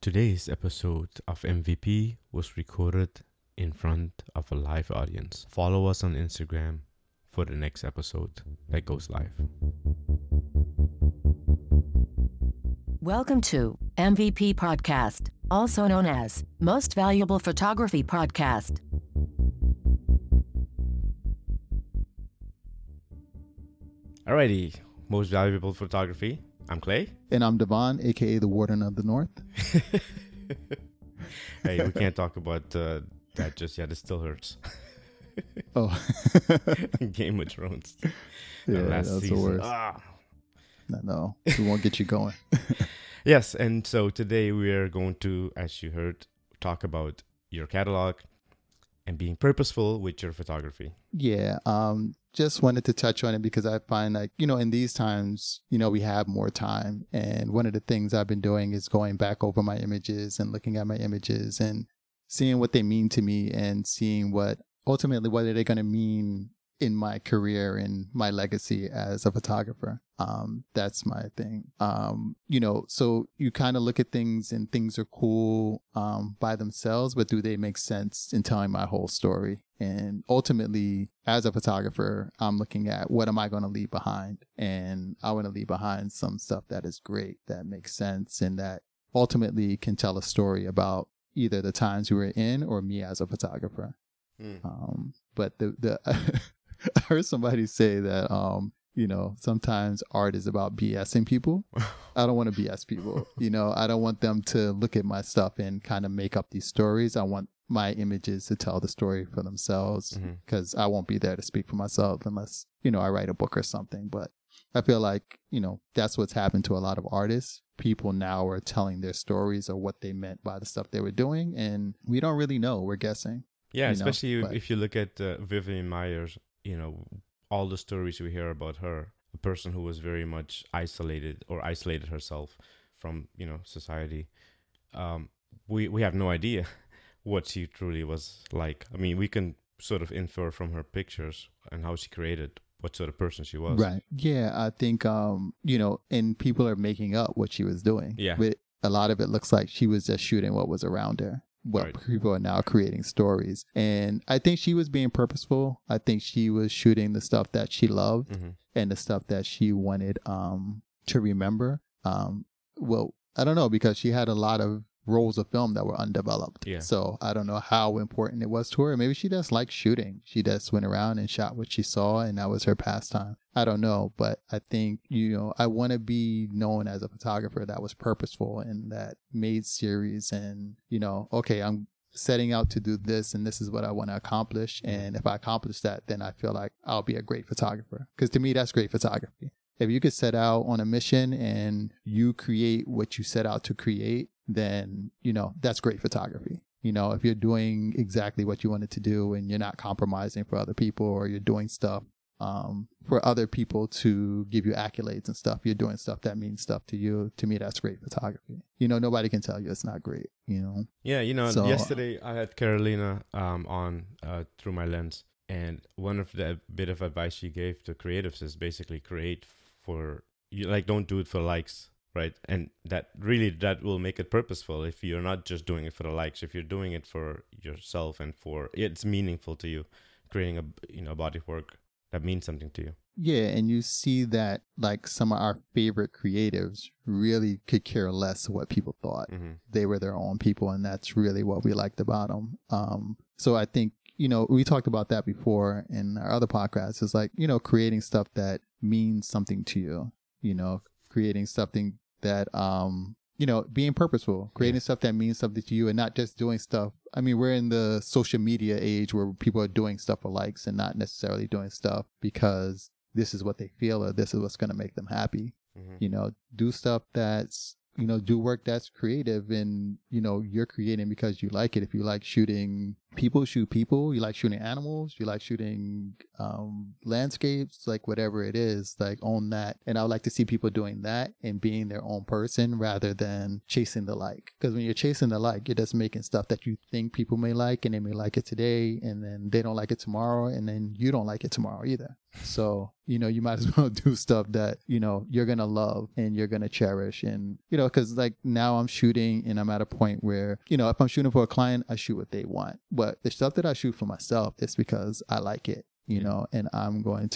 Today's episode of MVP was recorded in front of a live audience. Follow us on Instagram for the next episode that goes live. Welcome to MVP Podcast, also known as Most Valuable Photography Podcast. Alrighty, Most Valuable Photography. I'm Clay. And I'm Devon, aka the Warden of the North. Hey, we can't talk about that just yet. It still hurts. Oh, Game of Thrones. yeah, Last that's season. the worst. Ah. No, we won't get you going. Yes, and so today we are going to, as you heard, talk about your catalog and being purposeful with your photography. Yeah, just wanted to touch on it because I find like, in these times, we have more time. And one of the things I've been doing is going back over my images and looking at my images and seeing what they mean to me and seeing what are they going to mean in my career and my legacy as a photographer. That's my thing. So you kind of look at things and things are cool by themselves, but do they make sense in telling my whole story? And ultimately, as a photographer, I'm looking at what am I going to leave behind? And I want to leave behind some stuff that is great, that makes sense, and that ultimately can tell a story about either the times we were in or me as a photographer. But the I heard somebody say that, sometimes art is about BSing people. I don't want to BS people. I don't want them to look at my stuff and kind of make up these stories. I want my images to tell the story for themselves because I won't be there to speak for myself unless, I write a book or something. But I feel like, that's what's happened to a lot of artists. People now are telling their stories or what they meant by the stuff they were doing. And we don't really know. We're guessing. Yeah, especially if you look at Vivian Myers, all the stories we hear about her, a person who was very much isolated herself from, society. We have no idea what she truly was like. I mean, we can sort of infer from her pictures and how she created what sort of person she was. Right. Yeah, I think, and people are making up what she was doing. Yeah. But a lot of it looks like she was just shooting what was around her. People are now creating stories. And I think she was being purposeful. I think she was shooting the stuff that she loved and the stuff that she wanted to remember. Well, I don't know, because she had a lot of rolls of film that were undeveloped. Yeah. So I don't know how important it was to her. Maybe she just liked shooting. She just went around and shot what she saw and that was her pastime. I don't know. But I think, I want to be known as a photographer that was purposeful and that made series and, okay, I'm setting out to do this and this is what I want to accomplish. And if I accomplish that, then I feel like I'll be a great photographer. Because to me, that's great photography. If you could set out on a mission and you create what you set out to create, then, that's great photography. If you're doing exactly what you wanted to do and you're not compromising for other people or you're doing stuff for other people to give you accolades and stuff, you're doing stuff that means stuff to you. To me, that's great photography. Nobody can tell you it's not great, Yeah, so, yesterday I had Carolina on through my lens. And one of the bit of advice she gave to creatives is basically create for you, like don't do it for likes, right? And that will make it purposeful if you're not just doing it for the likes. If you're doing it for yourself and for it's meaningful to you, creating a body of work that means something to you. Yeah, and you see that like some of our favorite creatives really could care less what people thought. They were their own people, and that's really what we liked about them. So I think, we talked about that before in our other podcasts. It's like, creating stuff that means something to you, creating something that, being purposeful, creating stuff that means something to you and not just doing stuff. I mean, we're in the social media age where people are doing stuff for likes and not necessarily doing stuff because this is what they feel or this is what's going to make them happy. Do stuff that's, do work that's creative and, you're creating because you like it. If you like shooting people shoot people, you like shooting animals, you like shooting landscapes, like whatever it is, like own that. And I would like to see people doing that and being their own person rather than chasing the like. Because when you're chasing the like, you're just making stuff that you think people may like, and they may like it today, and then they don't like it tomorrow, and then you don't like it tomorrow either. So, you know, you might as well do stuff that, you know, you're going to love and you're going to cherish. And, you know, because like now I'm shooting and I'm at a point where, you know, if I'm shooting for a client, I shoot what they want. But the stuff that I shoot for myself is because I like it. You know, and I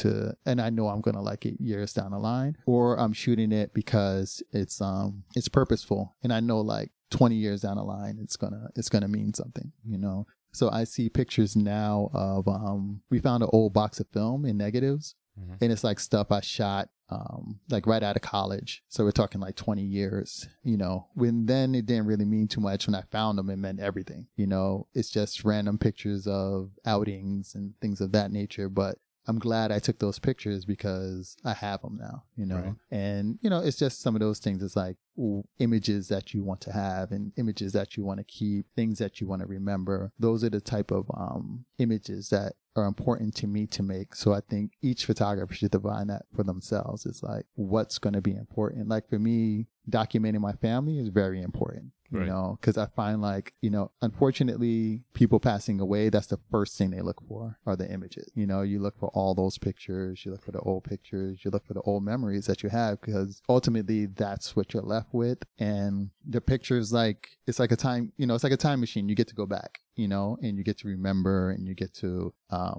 know I'm going to like it years down the line, or I'm shooting it because it's purposeful. And I know like 20 years down the line, it's going to mean something, you know? So I see pictures now of, we found an old box of film in negatives, and it's like stuff I shot, like right out of college. So we're talking like 20 years, you know, when then it didn't really mean too much. When I found them, it meant everything, you know. It's just random pictures of outings and things of that nature. But I'm glad I took those pictures because I have them now, you know. Right. And, you know, it's just some of those things. It's like images that you want to have and images that you want to keep, things that you want to remember. Those are the type of images that are important to me to make. So I think each photographer should define that for themselves. It's like, what's going to be important? Like for me, documenting my family is very important. You know, because I find like, you know, unfortunately, people passing away, that's the first thing they look for are the images. You know, you look for all those pictures, you look for the old pictures, you look for the old memories that you have, because ultimately that's what you're left with. And the pictures, like, it's like a time, you know, it's like a time machine. You get to go back, you know, and you get to remember and you get to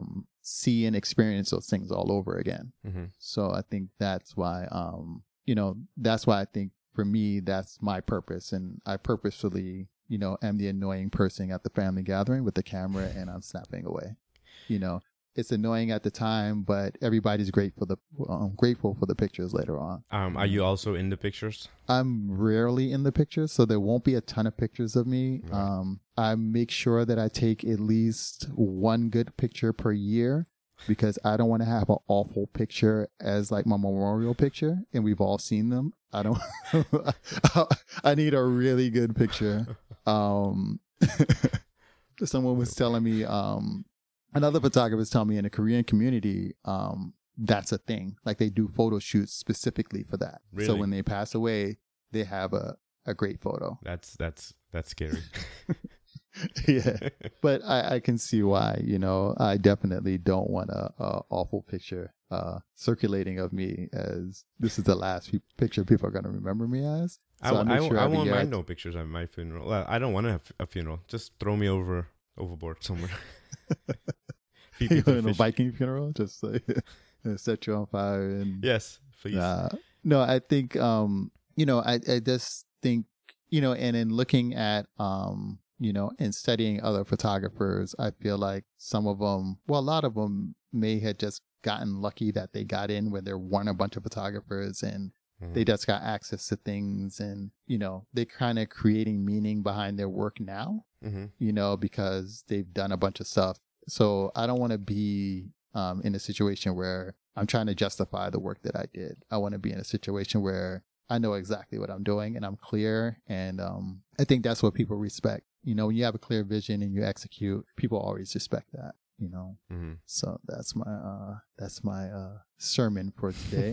see and experience those things all over again. So I think that's why, you know, that's why I think, for me, that's my purpose. And I purposefully, you know, am the annoying person at the family gathering with the camera and I'm snapping away. You know, it's annoying at the time, but everybody's grateful for the pictures later on. Are you also in the pictures? I'm rarely in the pictures, so there won't be a ton of pictures of me. Right. I make sure that I take at least one good picture per year, because I don't want to have an awful picture as like my memorial picture, and we've all seen them. I don't. I need a really good picture. Someone was telling me, another photographer was telling me in the Korean community, that's a thing. Like they do photo shoots specifically for that. Really? So when they pass away, they have a great photo. That's scary. Yeah, but I can see why. You know, I definitely don't want a awful picture circulating of me, as this is the last picture people are going to remember me as. So I won't mind no pictures at my funeral. Well, I don't want to have a funeral. Just throw me overboard somewhere. You want a Viking funeral? Just like set you on fire and yes, please. No, I think you know, I just think, you know, and in looking at you know, and studying other photographers, I feel like some of them, well, a lot of them may have just gotten lucky that they got in where there weren't a bunch of photographers and they just got access to things, and, you know, they're kind of creating meaning behind their work now, you know, because they've done a bunch of stuff. So I don't want to be in a situation where I'm trying to justify the work that I did. I want to be in a situation where I know exactly what I'm doing and I'm clear. And I think that's what people respect. You know, when you have a clear vision and you execute, people always respect that, you know. So that's my sermon for today.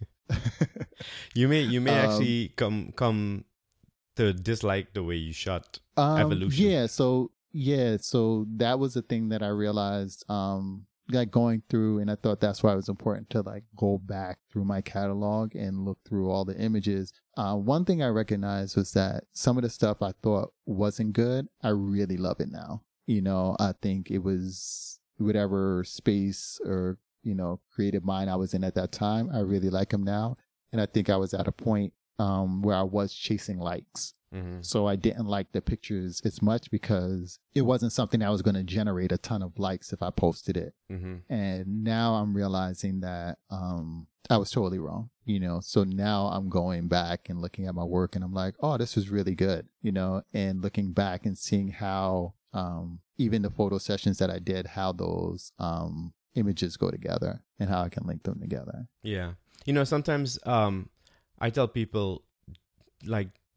You may actually come to dislike the way you shot Evolution. Yeah, so that was the thing that I realized like going through, and I thought that's why it was important to like go back through my catalog and look through all the images. One thing I recognized was that some of the stuff I thought wasn't good, I really love it now. You know, I think it was whatever space or, you know, creative mind I was in at that time. I really like them now. And I think I was at a point where I was chasing likes. So I didn't like the pictures as much because it wasn't something that was going to generate a ton of likes if I posted it. And now I'm realizing that I was totally wrong, you know. So now I'm going back and looking at my work and I'm like, oh, this is really good, you know, and looking back and seeing how even the photo sessions that I did, how those images go together and how I can link them together. Yeah. You know, sometimes I tell people, like,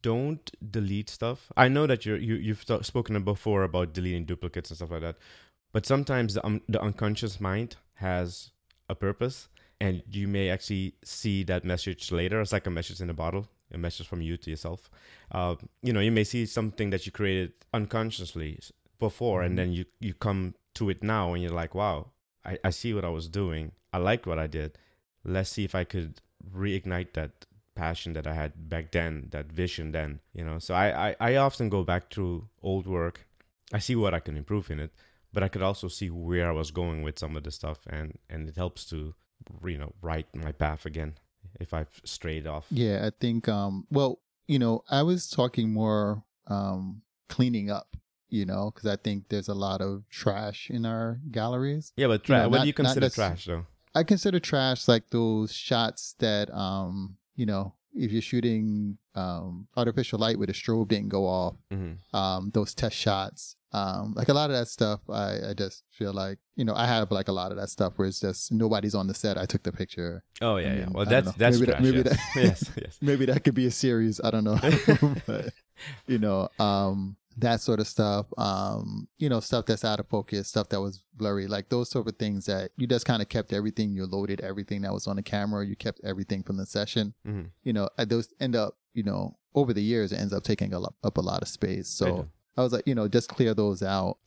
don't delete stuff. I know that you've spoken before about deleting duplicates and stuff like that, but sometimes the unconscious mind has a purpose, and you may actually see that message later. It's like a message in a bottle, a message from you to yourself. You know, you may see something that you created unconsciously before, and then you come to it now, and you're like, wow, I see what I was doing. I liked what I did. Let's see if I could reignite that passion that I had back then, that vision then, you know. So I often go back to old work. I see what I can improve in it, but I could also see where I was going with some of the stuff, and it helps to, you know, write my path again if I've strayed off. Yeah, I think, well, you know, I was talking more cleaning up, you know, because I think there's a lot of trash in our galleries. Yeah, but what do you consider trash, though? I consider trash like those shots that, you know, if you're shooting artificial light where the strobe didn't go off, those test shots, like a lot of that stuff, I just feel like, you know, I have like a lot of that stuff where it's just nobody's on the set. I took the picture. Oh, yeah, yeah. Well, that's trash. Yes. Maybe that could be a series. I don't know. But, you know, that sort of stuff, you know, stuff that's out of focus, stuff that was blurry, like those sort of things that you just kind of kept everything, you loaded everything that was on the camera, you kept everything from the session, you know, those end up, you know, over the years, it ends up taking up a lot of space. So I was like, you know, just clear those out,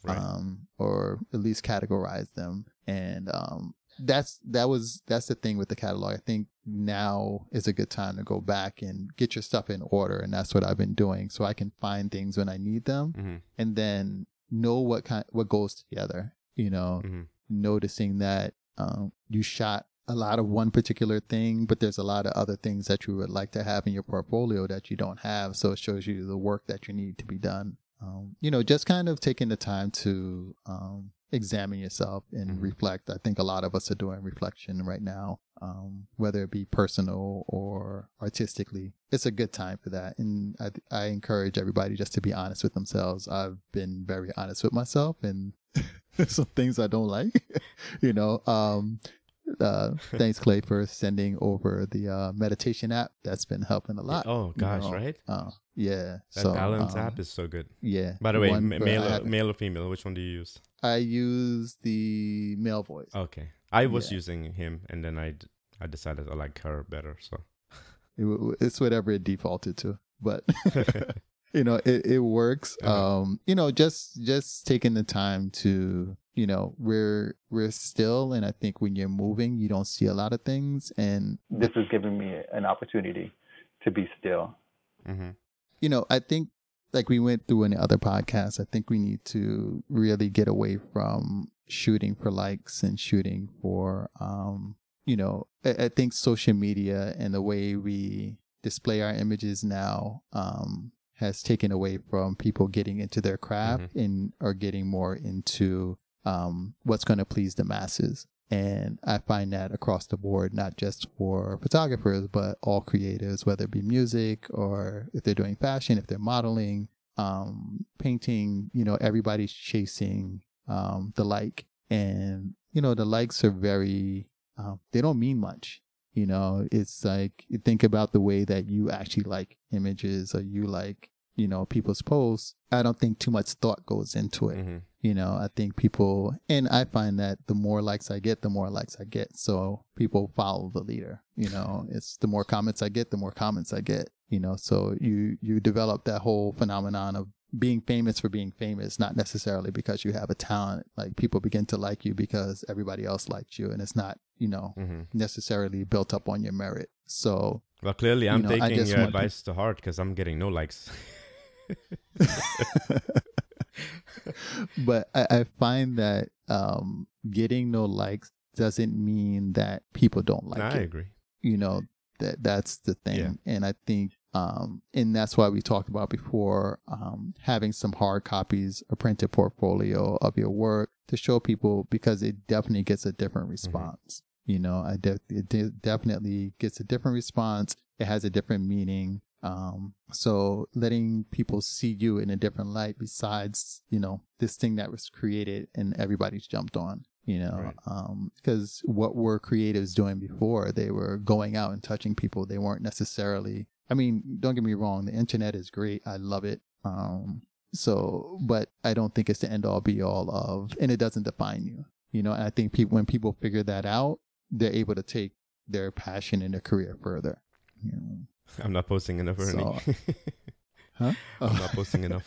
or at least categorize them. And, that's the thing with the catalog. I think now is a good time to go back and get your stuff in order, and that's what I've been doing, so I can find things when I need them, and then know what goes together. You know, noticing that you shot a lot of one particular thing, but there's a lot of other things that you would like to have in your portfolio that you don't have. So it shows you the work that you need to be done. You know, just kind of taking the time to examine yourself and reflect. I think a lot of us are doing reflection right now, whether it be personal or artistically. It's a good time for that. And I encourage everybody just to be honest with themselves. I've been very honest with myself, and some things I don't like, you know. Thanks, Clay, for sending over the meditation app. That's been helping a lot. Oh gosh, you know? Right? Yeah. That Balance app is so good. Yeah. By the way, male or female? Which one do you use? I use the male voice. Okay, I was using him, and then I decided I like her better. So it's whatever it defaulted to, but you know, it works. You know, just taking the time to, you know, we're still, and I think when you're moving, you don't see a lot of things, and this is giving me an opportunity to be still. You know, I think, like we went through in the other podcasts, I think we need to really get away from shooting for likes and shooting for, you know, I think social media and the way we display our images now has taken away from people getting into their craft and are getting more into what's going to please the masses. And I find that across the board, not just for photographers, but all creatives, whether it be music or if they're doing fashion, if they're modeling, painting, you know, everybody's chasing the like. And, you know, the likes are very, they don't mean much. You know, it's like, you think about the way that you actually like images, or you like, you know, people's posts. I don't think too much thought goes into it. You know, I think people, and I find that the more likes I get, the more likes I get. So people follow the leader, you know, it's the more comments I get, the more comments I get, you know, so you develop that whole phenomenon of being famous for being famous, not necessarily because you have a talent. Like, people begin to like you because everybody else liked you, and it's not, you know, necessarily built up on your merit. So, well, clearly I'm taking your advice to heart, because I'm getting no likes. But I find that getting no likes doesn't mean that people don't like it. I agree. You know, that's the thing. Yeah. And I think, and that's why we talked about before, having some hard copies, a printed portfolio of your work to show people, because it definitely gets a different response. You know, it definitely gets a different response. It has a different meaning. So letting people see you in a different light, besides, you know, this thing that was created and everybody's jumped on, you know, because what were creatives doing before? They were going out and touching people. They weren't necessarily I mean, don't get me wrong, the internet is great. I love it. But I don't think it's the end all be all of, and it doesn't define you. You know, and I think when people figure that out, they're able to take their passion and their career further. You know? I'm not posting enough, Ernie. Huh? I'm not posting enough.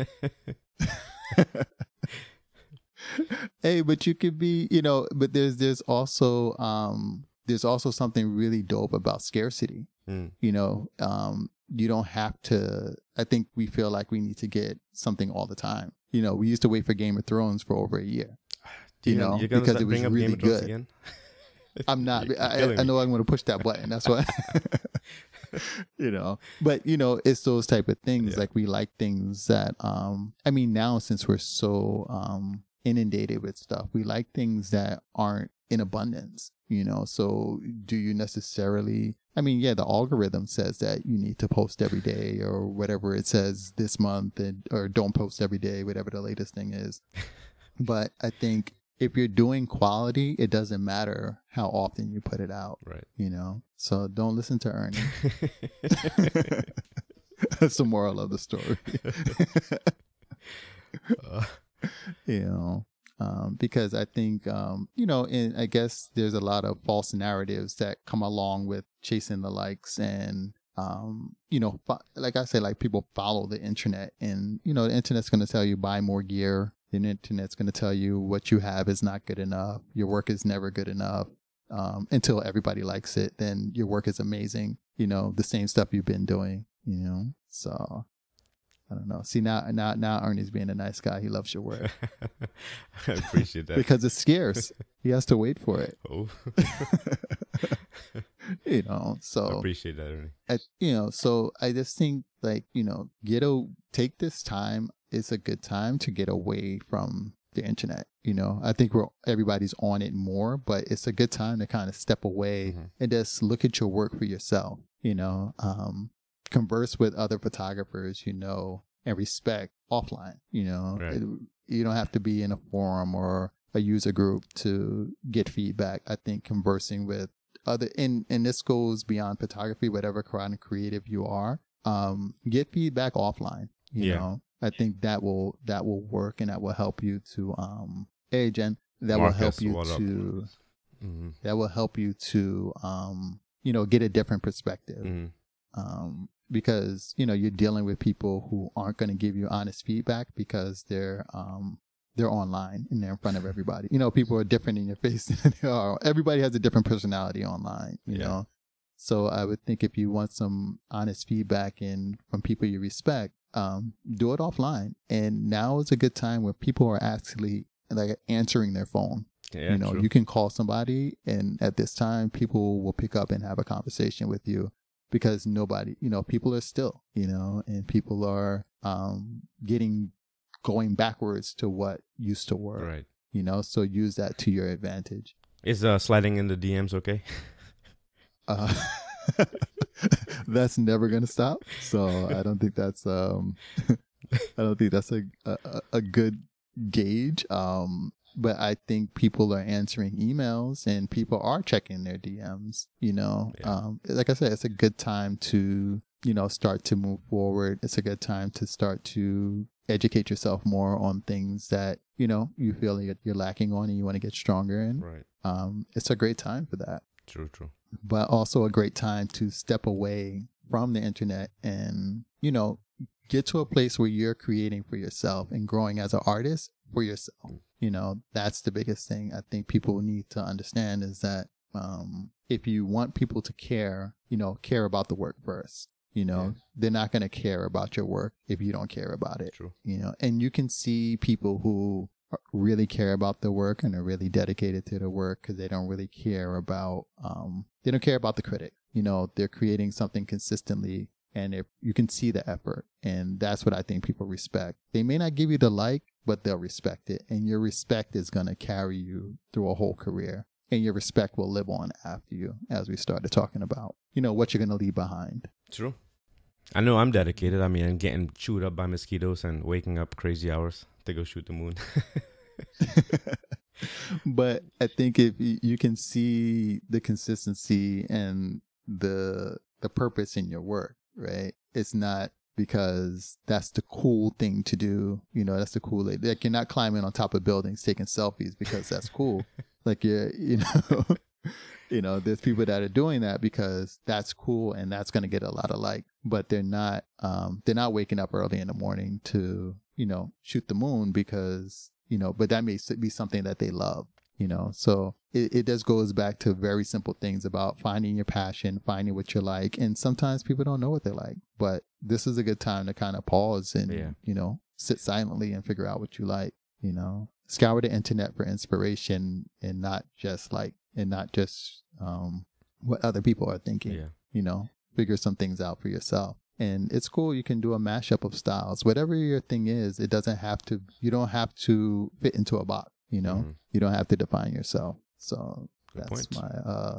Hey, but you could be, you know, but there's also something really dope about scarcity. You know, you don't have to, I think we feel like we need to get something all the time. You know, we used to wait for Game of Thrones for over a year. Because it was really good. Again? I'm not, I know I'm going to push that button. That's why, you know, but you know, it's those type of things. Like we like things that, I mean, now since we're so, inundated with stuff, we like things that aren't in abundance, you know. So do you necessarily, I mean, yeah, the algorithm says that you need to post every day or whatever it says this month, or don't post every day, whatever the latest thing is. But I think if you're doing quality, it doesn't matter how often you put it out, right? You know, so don't listen to Ernie. That's the moral of the story. You know, because I think, you know, and I guess there's a lot of false narratives that come along with chasing the likes and, you know, like I say, like people follow the internet, and, you know, the internet's going to tell you buy more gear. The internet's going to tell you what you have is not good enough. Your work is never good enough. Until everybody likes it, then your work is amazing. You know, the same stuff you've been doing, you know, so I don't know. See, now Ernie's being a nice guy. He loves your work. I appreciate that. Because it's scarce. He has to wait for it. Oh. You know, so. I appreciate that, Ernie. You know, so I just think, like, you know, take this time. It's a good time to get away from the internet. You know, I think everybody's on it more, but it's a good time to kind of step away and just look at your work for yourself, you know. Converse with other photographers, you know, and respect offline, you know. Right. You don't have to be in a forum or a user group to get feedback. I think conversing with other, and this goes beyond photography, whatever kind of creative you are, get feedback offline, you know. I think that will work, and that will help you to, hey Jen, that will help you to, you know, get a different perspective. Because, you know, you're dealing with people who aren't going to give you honest feedback because they're online and they're in front of everybody. You know, people are different in your face than they are. Everybody has a different personality online, you know. So I would think if you want some honest feedback from people you respect, do it offline. And now is a good time where people are actually like answering their phone. Yeah, you know, true. You can call somebody, and at this time, people will pick up and have a conversation with you. Because nobody, you know, people are still, you know, and people are going backwards to what used to work. Right. You know, so use that to your advantage. Is sliding in the DMs okay? That's never going to stop. So I don't think that's a good gauge. But I think people are answering emails and people are checking their DMs, you know. Like I said, it's a good time to, you know, start to move forward. It's a good time to start to educate yourself more on things that, you know, you feel like you're lacking on and you want to get stronger in. Right. It's a great time for that. True. But also a great time to step away from the internet and, you know, get to a place where you're creating for yourself and growing as an artist for yourself. You know, that's the biggest thing I think people need to understand is that if you want people to care, you know, care about the work first. You know, they're not going to care about your work if you don't care about it. True. You know, and you can see people who really care about their work and are really dedicated to their work because they don't really care about, they don't care about the critic. You know, they're creating something consistently. And if you can see the effort, and that's what I think people respect. They may not give you the like, but they'll respect it. And your respect is going to carry you through a whole career. And your respect will live on after you, as we started talking about, you know, what you're going to leave behind. True. I know I'm dedicated. I mean, I'm getting chewed up by mosquitoes and waking up crazy hours to go shoot the moon. But I think if you can see the consistency and the purpose in your work, right? It's not because that's the cool thing to do. You know, that's the cool, like you're not climbing on top of buildings taking selfies because that's cool. Like there's people that are doing that because that's cool and that's going to get a lot of like, but they're not waking up early in the morning to, shoot the moon because, but that may be something that they love. So it just goes back to very simple things about finding your passion, finding what you like. And sometimes people don't know what they like, but this is a good time to kind of pause and, sit silently and figure out what you like, scour the internet for inspiration and not just what other people are thinking, figure some things out for yourself. And it's cool. You can do a mashup of styles, whatever your thing is. You don't have to fit into a box. You don't have to define yourself. So that's my,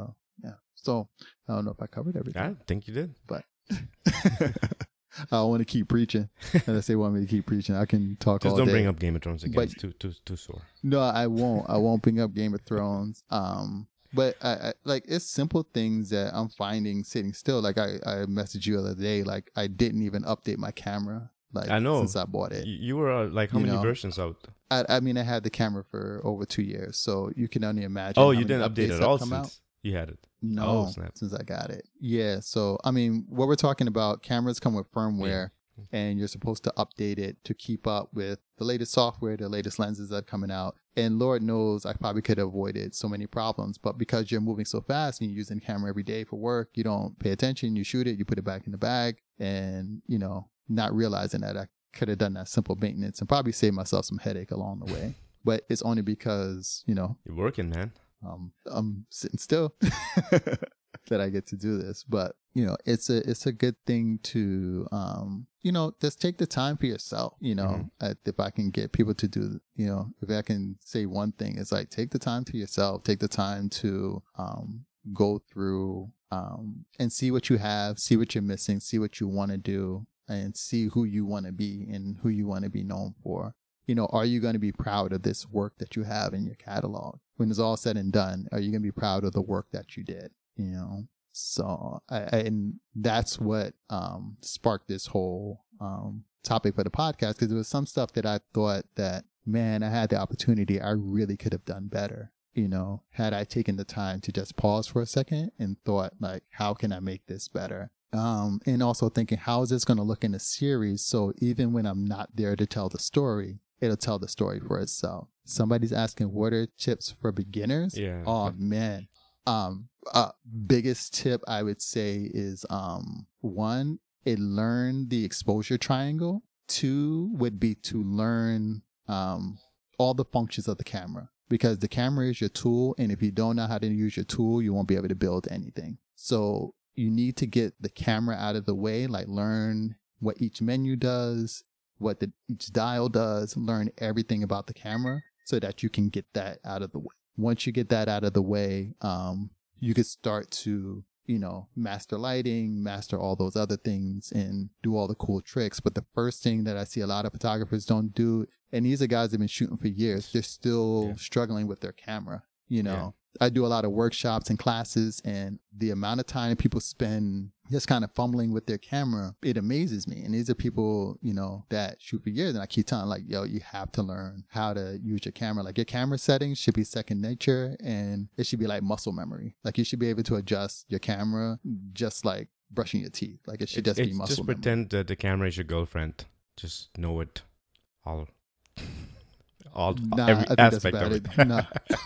So I don't know if I covered everything. I think you did. But I don't want to keep preaching. Unless they want me to keep preaching, I can talk all day. Just don't bring up Game of Thrones again. It's too sore. No, I won't. I won't bring up Game of Thrones. But I like it's simple things that I'm finding sitting still. Like I messaged you the other day. Like I didn't even update my camera. Like I know since I bought it. You were like how many versions out? I mean, I had the camera for over 2 years, so you can only imagine. Oh, you didn't update it all since you had it? No, since I got it. Yeah, so I mean, what we're talking about, cameras come with firmware, and you're supposed to update it to keep up with the latest software, the latest lenses that are coming out. And Lord knows I probably could have avoided so many problems, but because you're moving so fast and you're using the camera every day for work, you don't pay attention, you shoot it, you put it back in the bag, and not realizing that I could have done that simple maintenance and probably saved myself some headache along the way. But it's only because, you're working, man. I'm sitting still that I get to do this. But, it's a good thing to, just take the time for yourself, if I can get people to do, if I can say one thing, it's like, take the time to yourself, take the time to, go through, and see what you have, see what you're missing, see what you want to do, and see who you want to be and who you want to be known for. Are you going to be proud of this work that you have in your catalog? When it's all said and done, are you going to be proud of the work that you did? So and that's what sparked this whole topic for the podcast, because there was some stuff that I thought that, man, I had the opportunity, I really could have done better. Had I taken the time to just pause for a second and thought, like, how can I make this better? And also thinking, how is this going to look in a series? So even when I'm not there to tell the story, it'll tell the story for itself. Somebody's asking, what are tips for beginners? Yeah. Oh man. Biggest tip I would say is, 1, learn the exposure triangle. 2 would be to learn, all the functions of the camera, because the camera is your tool. And if you don't know how to use your tool, you won't be able to build anything. So you need to get the camera out of the way, like learn what each menu does, what each dial does, learn everything about the camera so that you can get that out of the way. Once you get that out of the way, you can start to, master lighting, master all those other things and do all the cool tricks. But the first thing that I see a lot of photographers don't do, and these are guys that have been shooting for years, they're still struggling with their camera. I do a lot of workshops and classes, and the amount of time people spend just kind of fumbling with their camera, it amazes me. And these are people, that shoot for years, and I keep telling like, yo, you have to learn how to use your camera. Like your camera settings should be second nature, and it should be like muscle memory. Like you should be able to adjust your camera just like brushing your teeth. Like it should just be muscle just memory. Pretend that the camera is your girlfriend. Just know it all every aspect of it. Nah.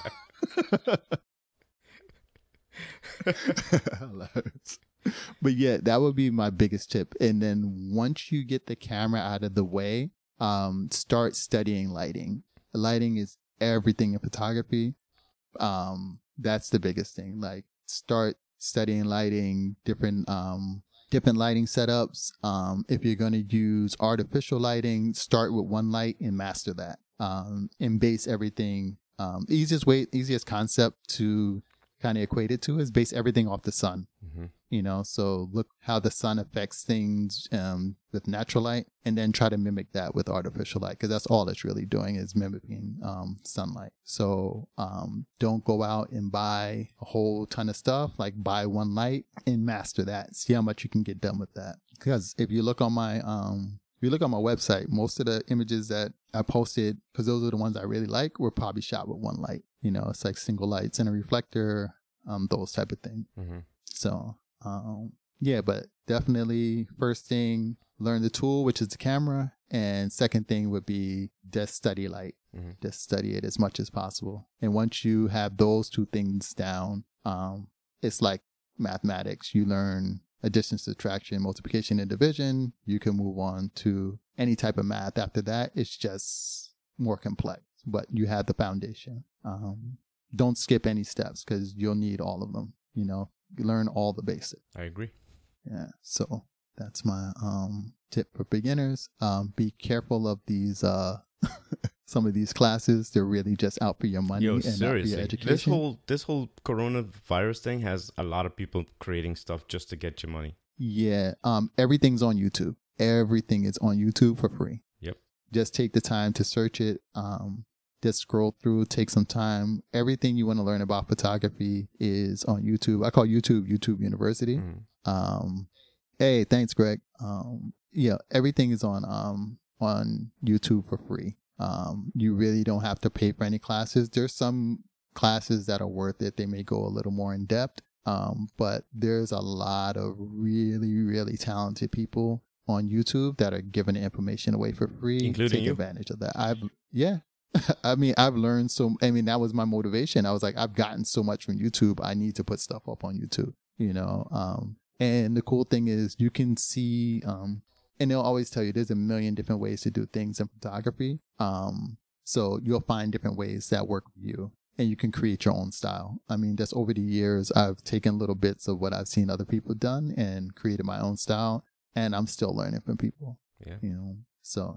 But yeah, that would be my biggest tip. And then once you get the camera out of the way, start studying lighting. Lighting is everything in photography. That's the biggest thing. Like start studying lighting, different lighting setups. If you're going to use artificial lighting, start with one light and master that. And base everything. Easiest concept to kind of equate it to is base everything off the sun. Mm-hmm. You know, so look how the sun affects things with natural light, and then try to mimic that with artificial light, because that's all it's really doing is mimicking sunlight. So don't go out and buy a whole ton of stuff. Like buy one light and master that. See how much you can get done with that. Because if you look on my website, most of the images that I posted, because those are the ones I really like, were probably shot with one light. You know, it's like single lights and a reflector, those type of things. Mm-hmm. So, yeah, but definitely first thing, learn the tool, which is the camera. And second thing would be just study light. Mm-hmm. Just study it as much as possible. And once you have those two things down, it's like mathematics. You learn addition, subtraction, multiplication, and division. You can move on to any type of math. After that, it's just more complex, but you have the foundation. Don't skip any steps, because you'll need all of them. You know, you learn all the basics. I agree. Yeah. So that's my tip for beginners. Be careful of these some of these classes. They're really just out for your money and not for your education. This whole coronavirus thing has a lot of people creating stuff just to get your money. Yeah. Everything's on YouTube. Everything is on YouTube for free. Yep. Just take the time to search it. Just scroll through, take some time. Everything you want to learn about photography is on YouTube. I call YouTube University. Mm-hmm. Hey, thanks, Greg. Yeah, everything is on YouTube for free. You really don't have to pay for any classes. There's some classes that are worth it. They may go a little more in depth. But there's a lot of really, really talented people on YouTube that are giving the information away for free. Including Take you? advantage of that. I mean, I've learned that was my motivation. I was like, I've gotten so much from YouTube. I need to put stuff up on YouTube, you know? And the cool thing is you can see, and they'll always tell you there's a million different ways to do things in photography. So you'll find different ways that work for you, and you can create your own style. I mean, just over the years, I've taken little bits of what I've seen other people done and created my own style, and I'm still learning from people. Yeah. You know, so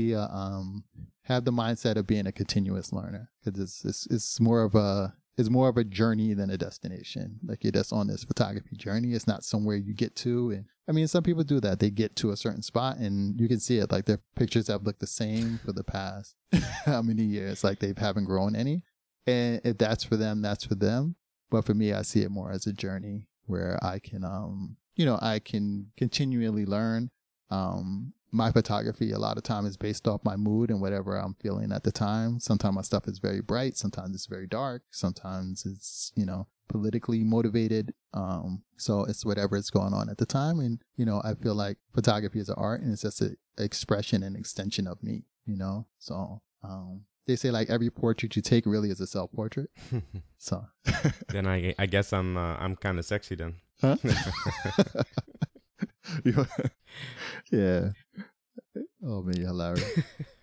have the mindset of being a continuous learner, because it's more of a journey than a destination. Like, you're just on this photography journey. It's not somewhere you get to. And I mean, some people do that. They get to a certain spot and you can see it. Like, their pictures have looked the same for the past how many years? Like, they haven't grown any. And if that's for them, that's for them. But for me, I see it more as a journey where I can, I can continually learn. My photography a lot of time is based off my mood and whatever I'm feeling at the time. Sometimes my stuff is very bright. Sometimes it's very dark. Sometimes it's, politically motivated. So it's whatever is going on at the time. And, I feel like photography is an art, and it's just an expression and extension of me, So, they say like every portrait you take really is a self-portrait. So then I guess I'm kind of sexy then. Huh? Yeah. Oh man, you're hilarious.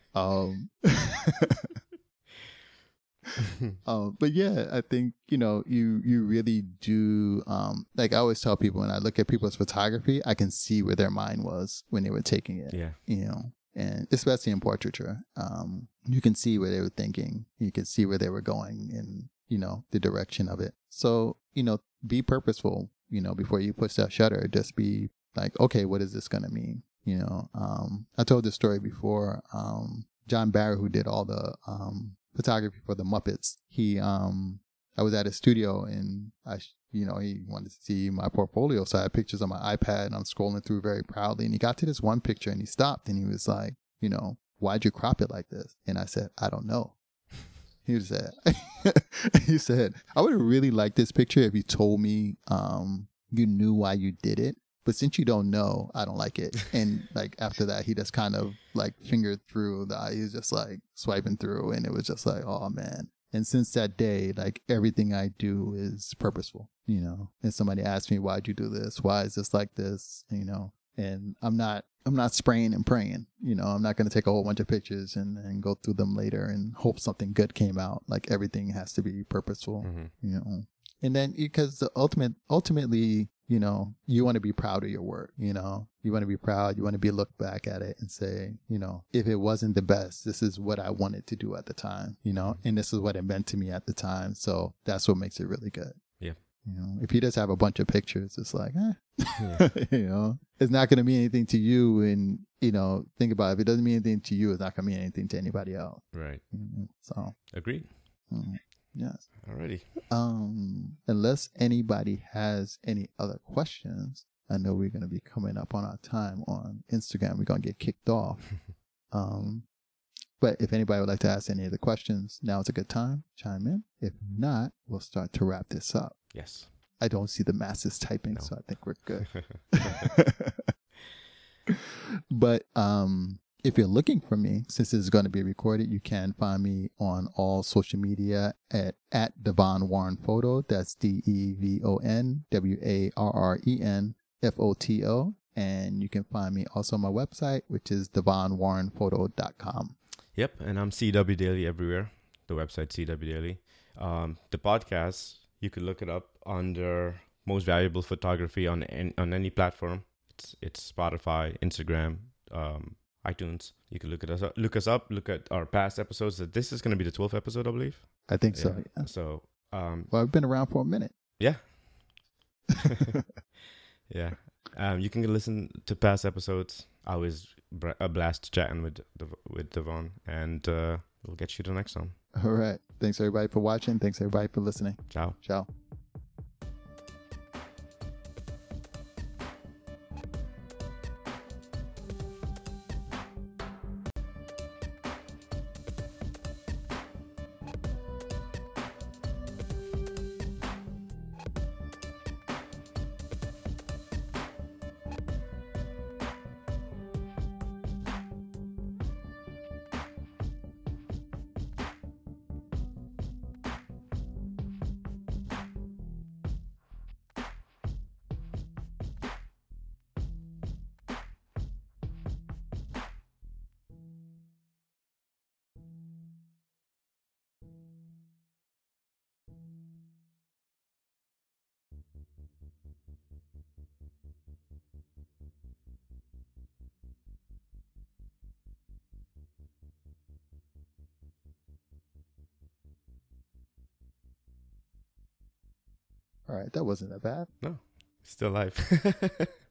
But yeah, I think, you really do, like I always tell people, when I look at people's photography, I can see where their mind was when they were taking it. Yeah. And especially in portraiture, you can see where they were thinking. You can see where they were going in, the direction of it. So, be purposeful, before you push that shutter. Just be like, okay, what is this going to mean? I told this story before. John Barrett, who did all the photography for the Muppets, I was at his studio and he wanted to see my portfolio. So I had pictures on my iPad and I'm scrolling through very proudly. And he got to this one picture and he stopped and he was like, why'd you crop it like this? And I said, I don't know. He said, I would have really liked this picture if you told me you knew why you did it. But since you don't know, I don't like it. And like after that, he just kind of like fingered through he was just like swiping through, and it was just like, oh man. And since that day, like everything I do is purposeful, and somebody asks me, why'd you do this? Why is this like this? And I'm not spraying and praying, I'm not going to take a whole bunch of pictures and go through them later and hope something good came out. Like everything has to be purposeful, and then because ultimately, you want to be proud of your work, you want to be proud. You want to be looked back at it and say, if it wasn't the best, this is what I wanted to do at the time, and this is what it meant to me at the time. So that's what makes it really good. Yeah. If he does have a bunch of pictures, it's like, Yeah. It's not going to mean anything to you. And, think about it. If it doesn't mean anything to you, it's not going to mean anything to anybody else. Right. So. Agreed. Yes. Alrighty. Unless anybody has any other questions, I know we're going to be coming up on our time on Instagram. We're going to get kicked off. But if anybody would like to ask any of the questions, now is a good time. Chime in. If not, we'll start to wrap this up. Yes. I don't see the masses typing, so I think we're good. But if you're looking for me, since this is going to be recorded, you can find me on all social media at Devon Warren Photo. That's DEVON WARRENFOTO. And you can find me also on my website, which is devonwarrenphoto.com. Yep, and I'm CW Daily everywhere. The website CW Daily. The podcast, you could look it up under Most Valuable Photography on any platform. It's Spotify, Instagram, iTunes. You can look us up. Look at our past episodes. This is going to be the 12th episode, I believe. I think so. Yeah. So, well, I've been around for a minute. Yeah. Yeah. You can listen to past episodes. I was a blast chatting with Devon, and we'll get you the next one. All right. Thanks everybody for watching. Thanks everybody for listening. Ciao. Ciao. All right, that wasn't that bad. No, still live.